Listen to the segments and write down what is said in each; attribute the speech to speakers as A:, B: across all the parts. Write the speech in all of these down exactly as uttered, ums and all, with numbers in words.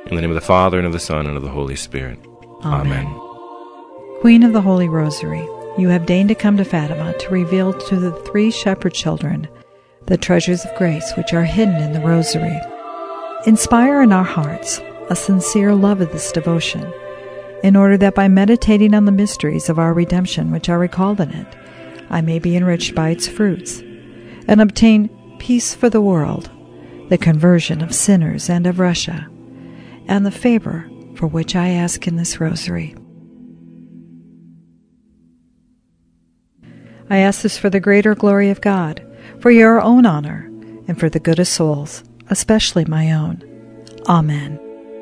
A: In the name of the Father, and of the Son, and of the Holy Spirit.
B: Amen.
A: Amen.
B: Queen of the Holy Rosary, you have deigned to come to Fatima to reveal to the three shepherd children the treasures of grace which are hidden in the Rosary. Inspire in our hearts a sincere love of this devotion, in order that by meditating on the mysteries of our redemption which are recalled in it, I may be enriched by its fruits, and obtain peace for the world, the conversion of sinners and of Russia, and the favor for which I ask in this Rosary. I ask this for the greater glory of God, for your own honor, and for the good of souls, especially my own. Amen.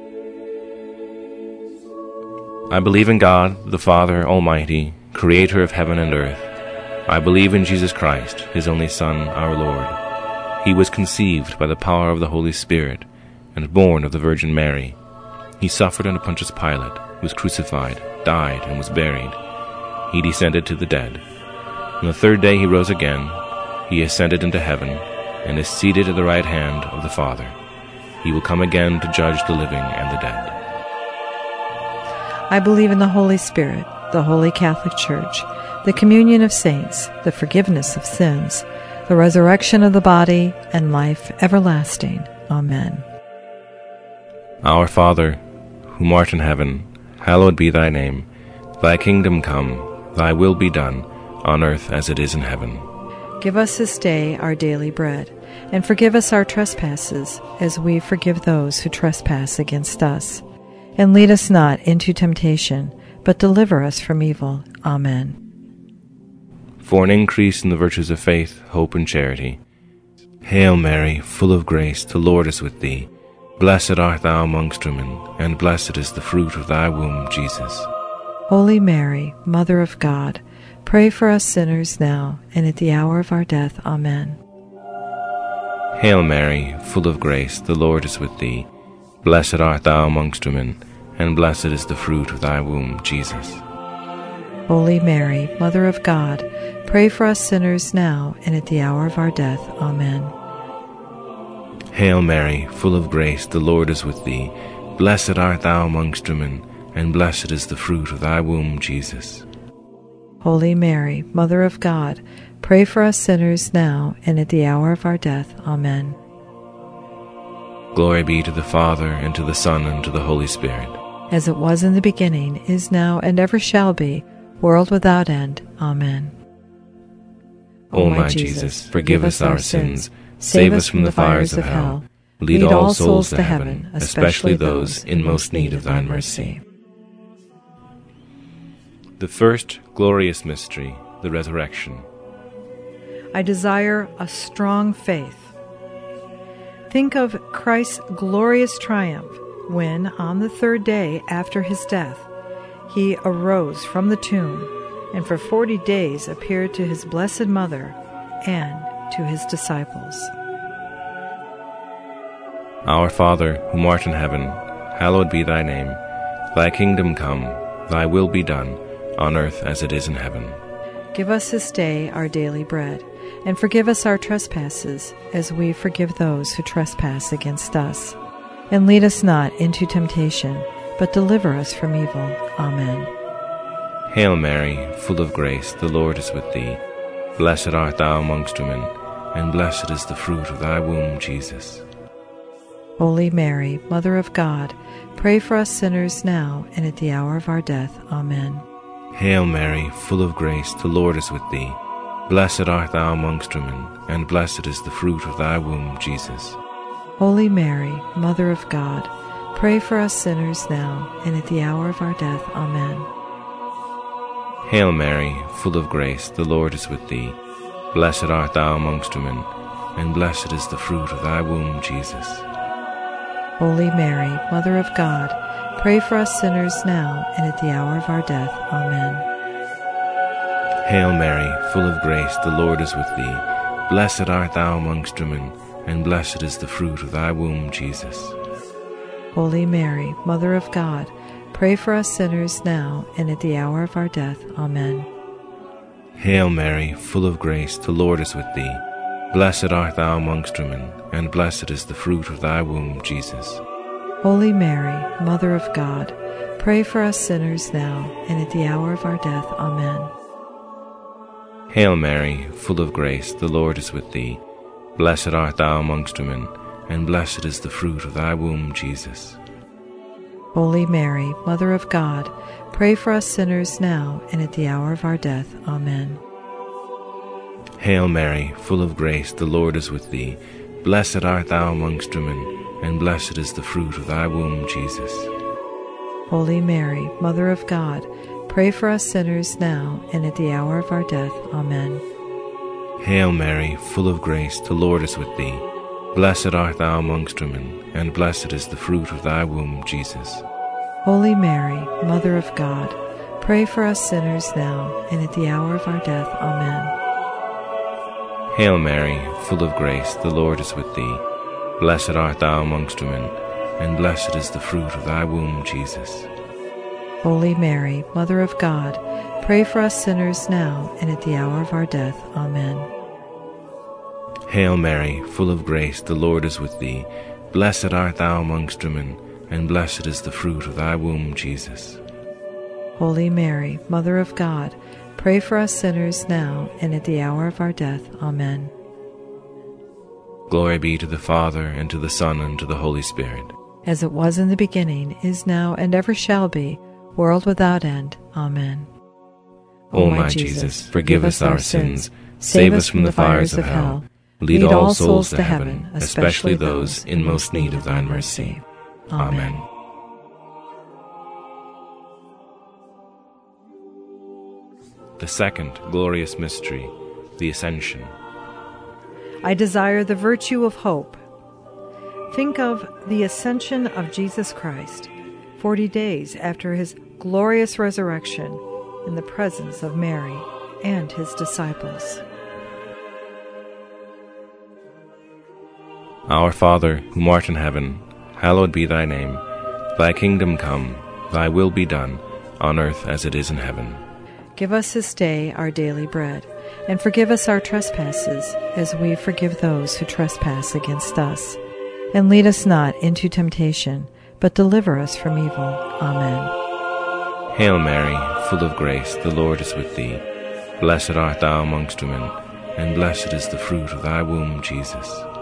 A: I believe in God, the Father Almighty, creator of heaven and earth. I believe in Jesus Christ, his only Son, our Lord. He was conceived by the power of the Holy Spirit, and born of the Virgin Mary. He suffered under Pontius Pilate, was crucified, died, and was buried. He descended to the dead. On the third day he rose again. He ascended into heaven, and is seated at the right hand of the Father. He will come again to judge the living and the dead.
B: I believe in the Holy Spirit, the Holy Catholic Church, the communion of saints, the forgiveness of sins, the resurrection of the body, and life everlasting. Amen.
A: Our Father, who art in heaven, hallowed be thy name. Thy kingdom come, thy will be done, on earth as it is in heaven.
B: Give us this day our daily bread, and forgive us our trespasses, as we forgive those who trespass against us. And lead us not into temptation, but deliver us from evil. Amen.
A: For an increase in the virtues of faith, hope, and charity. Hail Mary, full of grace, the Lord is with thee. Blessed art thou amongst women, and blessed is the fruit of thy womb, Jesus.
B: Holy Mary, Mother of God, pray for us sinners now, and at the hour of our death. Amen.
A: Hail Mary, full of grace, the Lord is with thee. Blessed art thou amongst women, and blessed is the fruit of thy womb, Jesus.
B: Holy Mary, Mother of God, pray for us sinners now, and at the hour of our death. Amen.
A: Hail Mary, full of grace, the Lord is with thee. Blessed art thou amongst women, and blessed is the fruit of thy womb, Jesus.
B: Holy Mary, Mother of God, pray for us sinners now, and at the hour of our death. Amen.
A: Glory be to the Father, and to the Son, and to the Holy Spirit.
B: As it was in the beginning, is now, and ever shall be, world without end. Amen.
A: O my Jesus, forgive us our sins, save us from the fires of hell, lead all souls to heaven, especially those in most need of thy mercy. The first glorious mystery, the Resurrection.
B: I desire a strong faith. Think of Christ's glorious triumph when, on the third day after his death, he arose from the tomb and for forty days appeared to his blessed mother and to his disciples.
A: Our Father, who art in heaven, hallowed be thy name. Thy kingdom come, thy will be done, on earth as it is in heaven.
B: Give us this day our daily bread, and forgive us our trespasses, as we forgive those who trespass against us. And lead us not into temptation, but deliver us from evil. Amen.
A: Hail Mary, full of grace, the Lord is with thee. Blessed art thou amongst women, and blessed is the fruit of thy womb, Jesus.
B: Holy Mary, Mother of God, pray for us sinners now, and at the hour of our death. Amen.
A: Hail Mary, full of grace, the Lord is with thee. Blessed art thou amongst women, and blessed is the fruit of thy womb, Jesus.
B: Holy Mary, Mother of God, pray for us sinners now, and at the hour of our death. Amen.
A: Hail Mary, full of grace, the Lord is with thee. Blessed art thou amongst women, and blessed is the fruit of thy womb, Jesus.
B: Holy Mary, Mother of God, pray for us sinners now, and at the hour of our death. Amen.
A: Hail Mary, full of grace, the Lord is with thee. Blessed art thou amongst women, and blessed is the fruit of thy womb, Jesus.
B: Holy Mary, Mother of God, pray for us sinners now, and at the hour of our death. Amen.
A: Hail Mary, full of grace, the Lord is with thee. Blessed art thou amongst women, and blessed is the fruit of thy womb, Jesus.
B: Holy Mary, Mother of God, pray for us sinners now and at the hour of our death. Amen.
A: Hail Mary, full of grace, the Lord is with thee. Blessed art thou amongst women, and blessed is the fruit of thy womb, Jesus.
B: Holy Mary, Mother of God, pray for us sinners now and at the hour of our death. Amen.
A: Hail Mary, full of grace, the Lord is with thee. Blessed art thou amongst women, and blessed is the fruit of thy womb, Jesus.
B: Holy Mary, Mother of God, pray for us sinners now and at the hour of our death. Amen.
A: Hail Mary, full of grace, the Lord is with thee. Blessed art thou amongst women, and blessed is the fruit of thy womb, Jesus.
B: Holy Mary, Mother of God, pray for us sinners now and at the hour of our death. Amen.
A: Hail Mary, full of grace, the Lord is with thee. Blessed art thou amongst women, and blessed is the fruit of thy womb, Jesus.
B: Holy Mary, Mother of God, pray for us sinners now and at the hour of our death. Amen.
A: Hail Mary, full of grace, the Lord is with thee. Blessed art thou amongst women, and blessed is the fruit of thy womb, Jesus.
B: Holy Mary, Mother of God, pray for us sinners now and at the hour of our death. Amen.
A: Glory be to the Father, and to the Son, and to the Holy Spirit.
B: As it was in the beginning, is now, and ever shall be, world without end. Amen.
A: O my Jesus, forgive us our sins, save us from the fires of hell, lead all souls to heaven, especially those in most need of thine mercy. Amen. The second glorious mystery, the Ascension.
B: I desire the virtue of hope. Think of the ascension of Jesus Christ, forty days after his glorious resurrection, in the presence of Mary and his disciples.
A: Our Father, who art in heaven, hallowed be thy name. Thy kingdom come, thy will be done, on earth as it is in heaven.
B: Give us this day our daily bread, and forgive us our trespasses, as we forgive those who trespass against us. And lead us not into temptation, but deliver us from evil. Amen.
A: Hail Mary, full of grace, the Lord is with thee. Blessed art thou amongst women, and blessed is the fruit of thy womb, Jesus.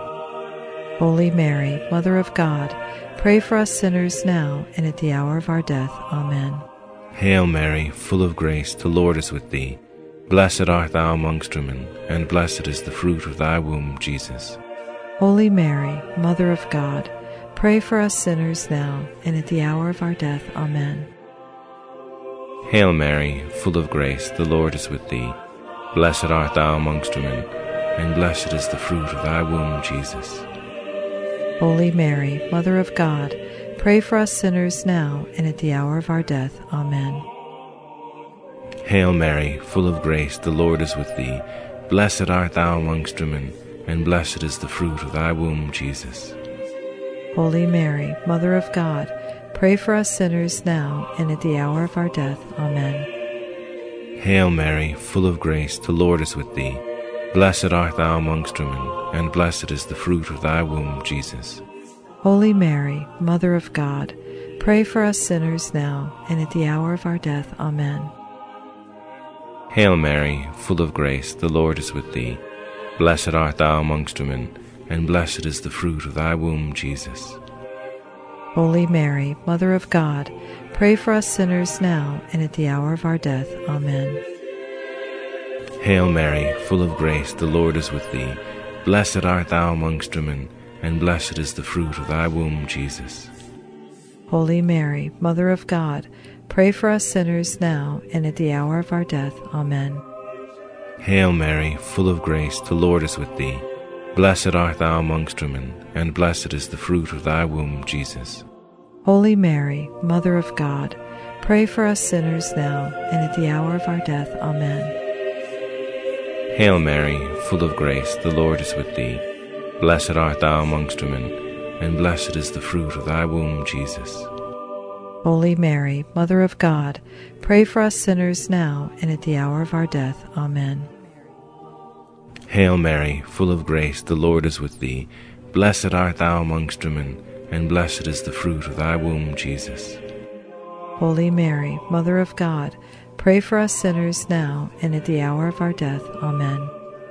B: Holy Mary, Mother of God, pray for us sinners now and at the hour of our death. Amen.
A: Hail Mary, full of grace, the Lord is with thee. Blessed art thou amongst women, and blessed is the fruit of thy womb, Jesus.
B: Holy Mary, Mother of God, pray for us sinners now and at the hour of our death. Amen.
A: Hail Mary, full of grace, the Lord is with thee. Blessed art thou amongst women, and blessed is the fruit of thy womb, Jesus.
B: Holy Mary, Mother of God, pray for us sinners now and at the hour of our death. Amen.
A: Hail Mary, full of grace, the Lord is with thee. Blessed art thou amongst women, and blessed is the fruit of thy womb, Jesus.
B: Holy Mary, Mother of God, pray for us sinners now and at the hour of our death. Amen.
A: Hail Mary, full of grace, the Lord is with thee. Blessed art thou amongst women, and blessed is the fruit of thy womb, Jesus.
B: Holy Mary, Mother of God, pray for us sinners now and at the hour of our death. Amen.
A: Hail Mary, full of grace, the Lord is with thee. Blessed art thou amongst women, and blessed is the fruit of thy womb, Jesus.
B: Holy Mary, Mother of God, pray for us sinners now and at the hour of our death. Amen.
A: Hail Mary, full of grace, the Lord is with thee. Blessed art thou amongst women, and blessed is the fruit of thy womb, Jesus.
B: Holy Mary, Mother of God, pray for us sinners now and at the hour of our death. Amen.
A: Hail Mary, full of grace, the Lord is with thee. Blessed art thou amongst women, and blessed is the fruit of thy womb, Jesus.
B: Holy Mary, Mother of God, pray for us sinners now and at the hour of our death. Amen.
A: Hail Mary, full of grace, the Lord is with thee. Blessed art thou amongst women, and blessed is the fruit of thy womb, Jesus.
B: Holy Mary, Mother of God, pray for us sinners now and at the hour of our death. Amen.
A: Hail Mary, full of grace, the Lord is with thee. Blessed art thou amongst women, and blessed is the fruit of thy womb, Jesus.
B: Holy Mary, Mother of God, pray for us sinners now and at the hour of our death. Amen.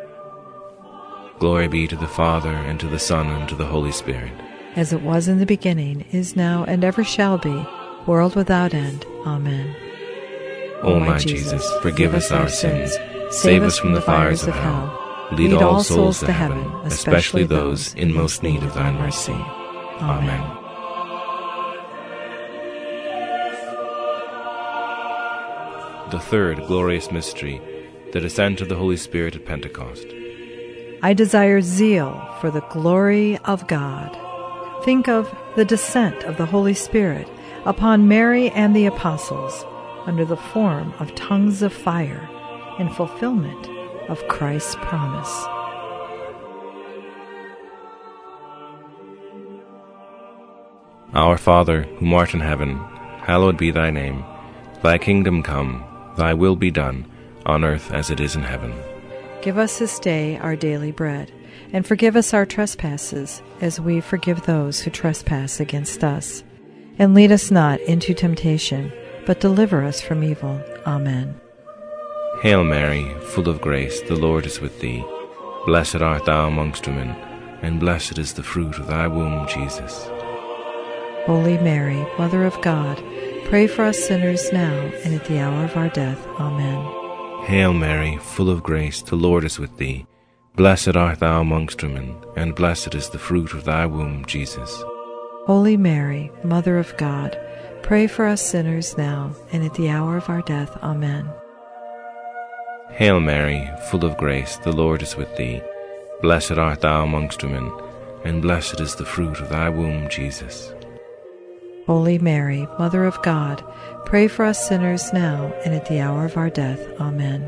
A: Glory be to the Father, and to the Son, and to the Holy Spirit.
B: As it was in the beginning, is now, and ever shall be, world without end. Amen.
A: O my Jesus, forgive us our sins, save us from the fires of hell. Lead all souls to heaven, especially those in most need of thy mercy. Amen. The third glorious mystery, the descent of the Holy Spirit at Pentecost.
B: I desire zeal for the glory of God. Think of the descent of the Holy Spirit upon Mary and the apostles under the form of tongues of fire in fulfillment of Christ's promise.
A: Our Father, who art in heaven, hallowed be thy name. Thy kingdom come, thy will be done, on earth as it is in heaven.
B: Give us this day our daily bread, and forgive us our trespasses, as we forgive those who trespass against us. And lead us not into temptation, but deliver us from evil. Amen.
A: Hail Mary, full of grace, the Lord is with thee. Blessed art thou amongst women, and blessed is the fruit of thy womb, Jesus.
B: Holy Mary, Mother of God, pray for us sinners now and at the hour of our death. Amen.
A: Hail Mary, full of grace, the Lord is with thee. Blessed art thou amongst women, and blessed is the fruit of thy womb, Jesus.
B: Holy Mary, Mother of God, pray for us sinners now and at the hour of our death. Amen.
A: Hail Mary, full of grace, the Lord is with thee. Blessed art thou amongst women, and blessed is the fruit of thy womb, Jesus.
B: Holy Mary, Mother of God, pray for us sinners now and at the hour of our death. Amen.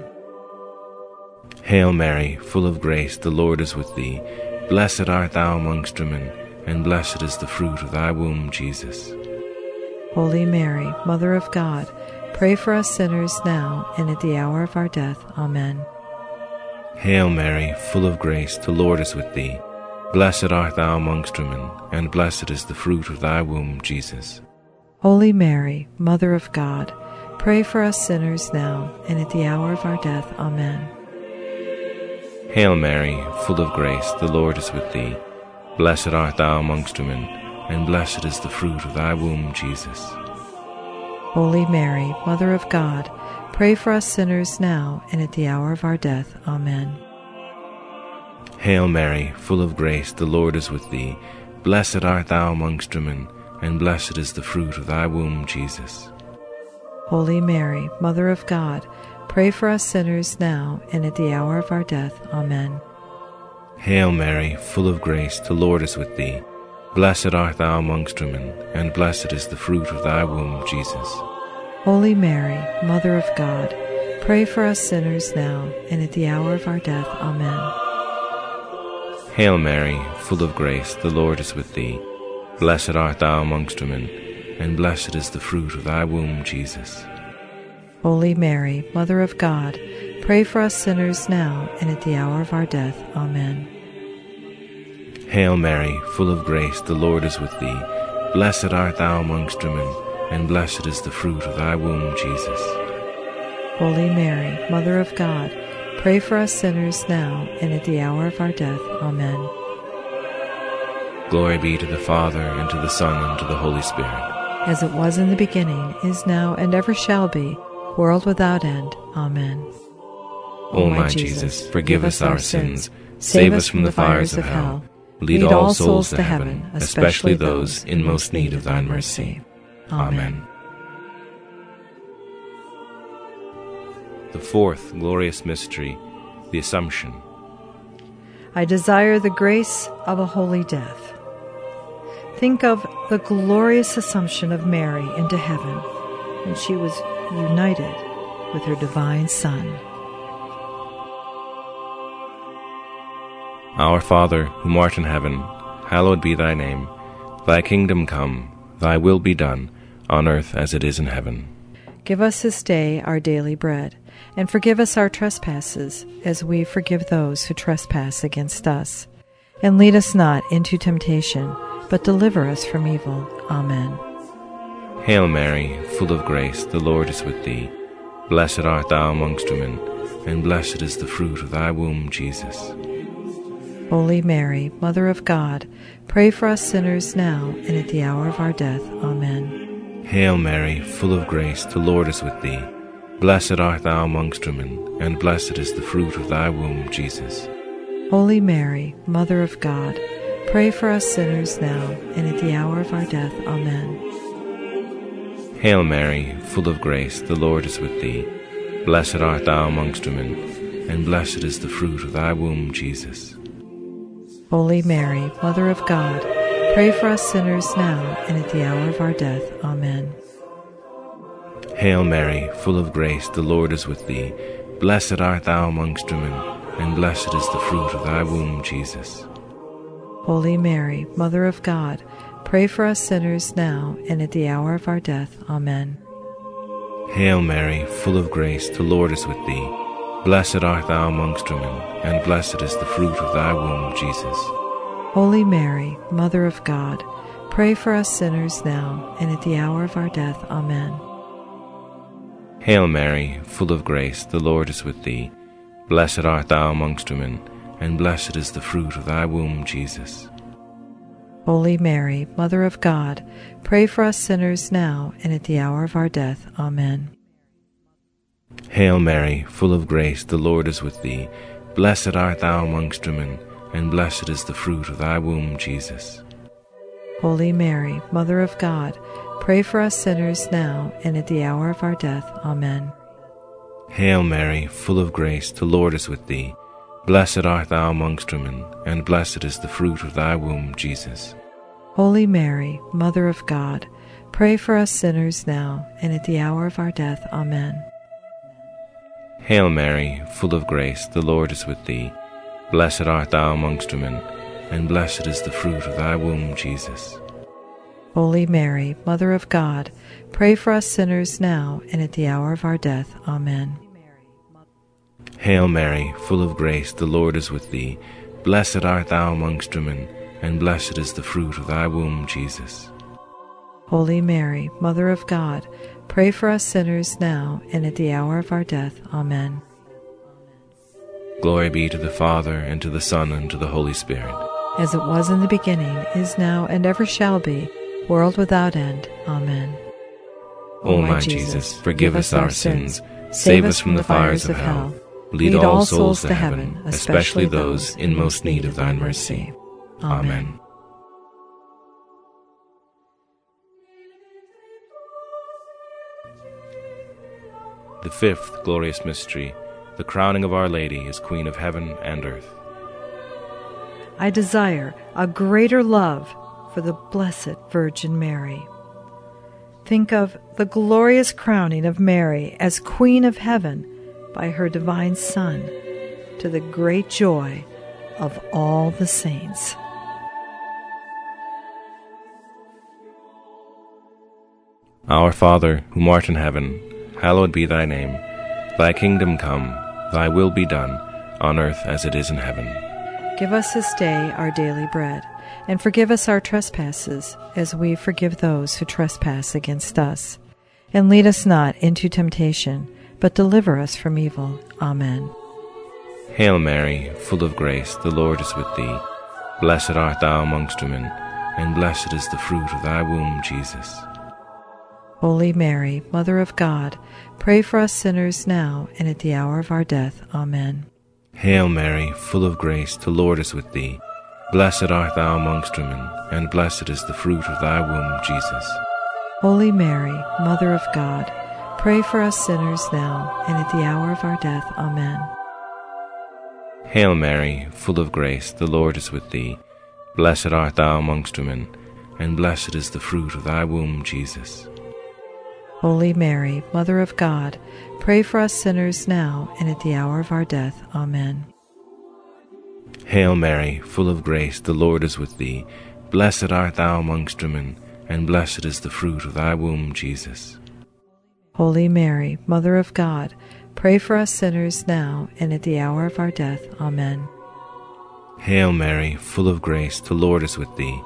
A: Hail Mary, full of grace, the Lord is with thee. Blessed art thou amongst women, and blessed is the fruit of thy womb, Jesus.
B: Holy Mary, Mother of God, pray for us sinners now and at the hour of our death. Amen.
A: Hail Mary, full of grace, the Lord is with thee. Blessed art thou amongst women, and blessed is the fruit of thy womb, Jesus.
B: Holy Mary, Mother of God, pray for us sinners now and at the hour of our death. Amen.
A: Hail Mary, full of grace, the Lord is with thee. Blessed art thou amongst women, and blessed is the fruit of thy womb, Jesus.
B: Holy Mary, Mother of God, pray for us sinners now and at the hour of our death. Amen.
A: Hail Mary, full of grace, the Lord is with thee. Blessed art thou amongst women, and blessed is the fruit of thy womb, Jesus.
B: Holy Mary, Mother of God, pray for us sinners now and at the hour of our death. Amen.
A: Hail Mary, full of grace, the Lord is with thee. Blessed art thou amongst women, and blessed is the fruit of thy womb, Jesus.
B: Holy Mary, Mother of God, pray for us sinners now and at the hour of our death. Amen.
A: Hail Mary, full of grace, the Lord is with thee. Blessed art thou amongst women, and blessed is the fruit of thy womb, Jesus.
B: Holy Mary, Mother of God, pray for us sinners now and at the hour of our death. Amen.
A: Hail Mary, full of grace, the Lord is with thee. Blessed art thou amongst women, and blessed is the fruit of thy womb, Jesus.
B: Holy Mary, Mother of God, pray for us sinners now and at the hour of our death. Amen.
A: Glory be to the Father, and to the Son, and to the Holy Spirit.
B: As it was in the beginning, is now, and ever shall be, world without end. Amen.
A: O my Jesus, forgive us our sins, save us from the fires of hell. Lead all souls to heaven, especially those in most need of thy mercy. Amen. The fourth glorious mystery, the Assumption.
B: I desire the grace of a holy death. Think of the glorious Assumption of Mary into heaven when she was united with her divine Son.
A: Our Father, who art in heaven, hallowed be thy name. Thy kingdom come, thy will be done, on earth as it is in heaven.
B: Give us this day our daily bread, and forgive us our trespasses, as we forgive those who trespass against us. And lead us not into temptation, but deliver us from evil. Amen.
A: Hail Mary, full of grace, the Lord is with thee. Blessed art thou amongst women, and blessed is the fruit of thy womb, Jesus.
B: Holy Mary, Mother of God, pray for us sinners now and at the hour of our death. Amen.
A: Hail Mary, full of grace, the Lord is with thee. Blessed art thou amongst women, and blessed is the fruit of thy womb, Jesus.
B: Holy Mary, Mother of God, pray for us sinners now and at the hour of our death. Amen.
A: Hail Mary, full of grace, the Lord is with thee. Blessed art thou amongst women, and blessed is the fruit of thy womb, Jesus.
B: Holy Mary, Mother of God, pray for us sinners now and at the hour of our death. Amen.
A: Hail Mary, full of grace, the Lord is with thee. Blessed art thou amongst women, and blessed is the fruit of thy womb, Jesus.
B: Holy Mary, Mother of God, pray for us sinners now and at the hour of our death. Amen.
A: Hail Mary, full of grace, the Lord is with thee. Blessed art thou amongst women, and blessed is the fruit of thy womb, Jesus.
B: Holy Mary, Mother of God, pray for us sinners now and at the hour of our death. Amen.
A: Hail Mary, full of grace, the Lord is with thee. Blessed art thou amongst women, and blessed is the fruit of thy womb, Jesus.
B: Holy Mary, Mother of God, pray for us sinners now and at the hour of our death. Amen.
A: Hail Mary, full of grace, the Lord is with thee. Blessed art thou amongst women, and blessed is the fruit of thy womb, Jesus.
B: Holy Mary, Mother of God, pray for us sinners now and at the hour of our death. Amen.
A: Hail Mary, full of grace, the Lord is with thee. Blessed art thou amongst women, and blessed is the fruit of thy womb, Jesus.
B: Holy Mary, Mother of God, pray for us sinners now and at the hour of our death. Amen.
A: Hail Mary, full of grace, the Lord is with thee. Blessed art thou amongst women, and blessed is the fruit of thy womb, Jesus.
B: Holy Mary, Mother of God, pray for us sinners now and at the hour of our death. Amen.
A: Hail Mary, full of grace, the Lord is with thee. Blessed art thou amongst women, and blessed is the fruit of thy womb, Jesus.
B: Holy Mary, Mother of God, pray for us sinners now and at the hour of our death. Amen.
A: Glory be to the Father, and to the Son, and to the Holy Spirit.
B: As it was in the beginning, is now, and ever shall be, world without end. Amen.
A: O my Jesus, forgive us our sins, save us from the fires of hell, lead all souls to heaven, especially those in most need of thy mercy. Amen. The fifth glorious mystery, the crowning of Our Lady as Queen of heaven and earth.
B: I desire a greater love for the Blessed Virgin Mary. Think of the glorious crowning of Mary as Queen of heaven by her divine Son, to the great joy of all the saints.
A: Our Father, who art in heaven, hallowed be thy name. Thy kingdom come, thy will be done, on earth as it is in heaven.
B: Give us this day our daily bread, and forgive us our trespasses, as we forgive those who trespass against us. And lead us not into temptation, but deliver us from evil. Amen.
A: Hail Mary, full of grace, the Lord is with thee. Blessed art thou amongst women, and blessed is the fruit of thy womb, Jesus.
B: Holy Mary, Mother of God, pray for us sinners now and at the hour of our death. Amen.
A: Hail Mary, full of grace, the Lord is with thee. Blessed art thou amongst women, and blessed is the fruit of thy womb, Jesus.
B: Holy Mary, Mother of God, pray for us sinners now and at the hour of our death. Amen.
A: Hail Mary, full of grace, the Lord is with thee. Blessed art thou amongst women, and blessed is the fruit of thy womb, Jesus.
B: Holy Mary, Mother of God, pray for us sinners now and at the hour of our death. Amen.
A: Hail Mary, full of grace, the Lord is with thee. Blessed art thou amongst women, and blessed is the fruit of thy womb, Jesus.
B: Holy Mary, Mother of God, pray for us sinners now and at the hour of our death. Amen.
A: Hail Mary, full of grace, the Lord is with thee.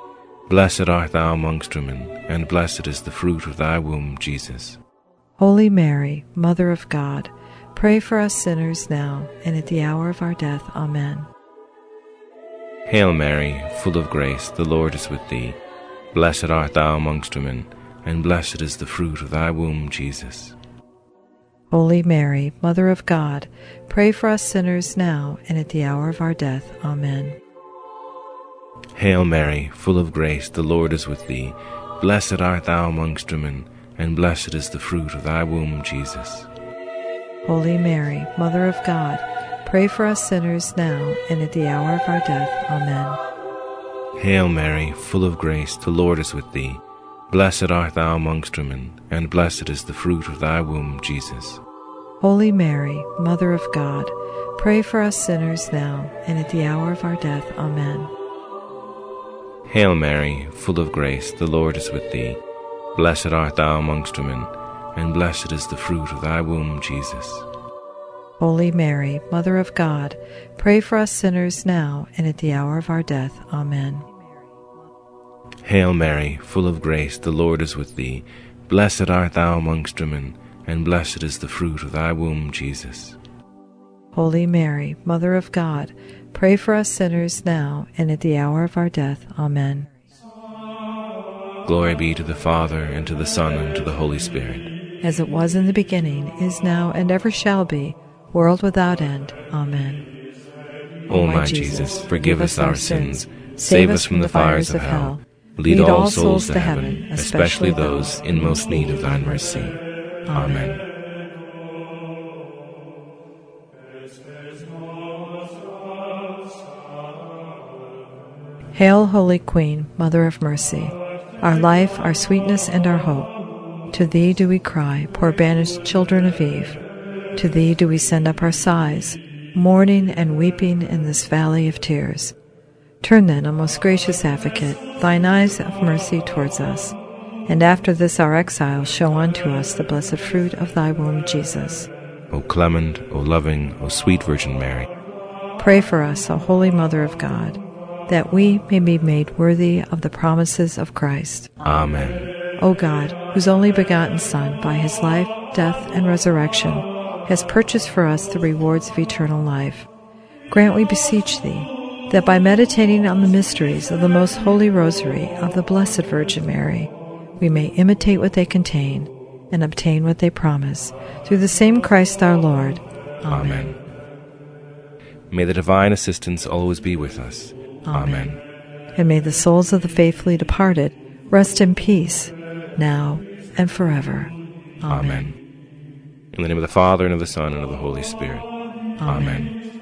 A: Blessed art thou amongst women, and blessed is the fruit of thy womb, Jesus.
B: Holy Mary, Mother of God, pray for us sinners now and at the hour of our death. Amen.
A: Hail Mary, full of grace, the Lord is with thee. Blessed art thou amongst women, and blessed is the fruit of thy womb, Jesus.
B: Holy Mary, Mother of God, pray for us sinners now and at the hour of our death. Amen.
A: Hail Mary, full of grace, the Lord is with thee. Blessed art thou amongst women, and blessed is the fruit of thy womb, Jesus.
B: Holy Mary, Mother of God, pray for us sinners now and at the hour of our death. Amen.
A: Hail Mary, full of grace, the Lord is with thee. Blessed art thou amongst women, and blessed is the fruit of thy womb, Jesus.
B: Holy Mary, Mother of God, pray for us sinners now and at the hour of our death. Amen.
A: Hail Mary, full of grace, the Lord is with thee. Blessed art thou amongst women, and blessed is the fruit of thy womb, Jesus.
B: Holy Mary, Mother of God, pray for us sinners now and at the hour of our death. Amen.
A: Hail Mary, full of grace, the Lord is with thee. Blessed art thou amongst women, and blessed is the fruit of thy womb, Jesus.
B: Holy Mary, Mother of God, pray for us sinners now and at the hour of our death. Amen.
A: Glory be to the Father, and to the Son, and to the Holy Spirit.
B: As it was in the beginning, is now, and ever shall be, world without end. Amen.
A: O my Jesus, forgive us our sins, save us from the fires of hell, lead all souls to heaven, especially those in most need of thy mercy. Amen.
B: Hail, Holy Queen, Mother of Mercy, our life, our sweetness, and our hope. To thee do we cry, poor banished children of Eve. To thee do we send up our sighs, mourning and weeping in this valley of tears. Turn then, O most gracious Advocate, thine eyes of mercy towards us, and after this our exile show unto us the blessed fruit of thy womb, Jesus.
A: O clement, O loving, O sweet Virgin Mary,
B: pray for us, O Holy Mother of God, that we may be made worthy of the promises of Christ.
A: Amen.
B: O God, whose only begotten Son, by his life, death, and resurrection, has purchased for us the rewards of eternal life, grant, we beseech thee, that by meditating on the mysteries of the most holy rosary of the Blessed Virgin Mary, we may imitate what they contain and obtain what they promise, through the same Christ our Lord. Amen.
A: Amen. May the divine assistance always be with us.
B: Amen.
A: Amen.
B: And may the souls of the faithfully departed rest in peace, now and forever. Amen.
A: Amen. In the name of the Father, and of the Son, and of the Holy Spirit.
B: Amen.
A: Amen.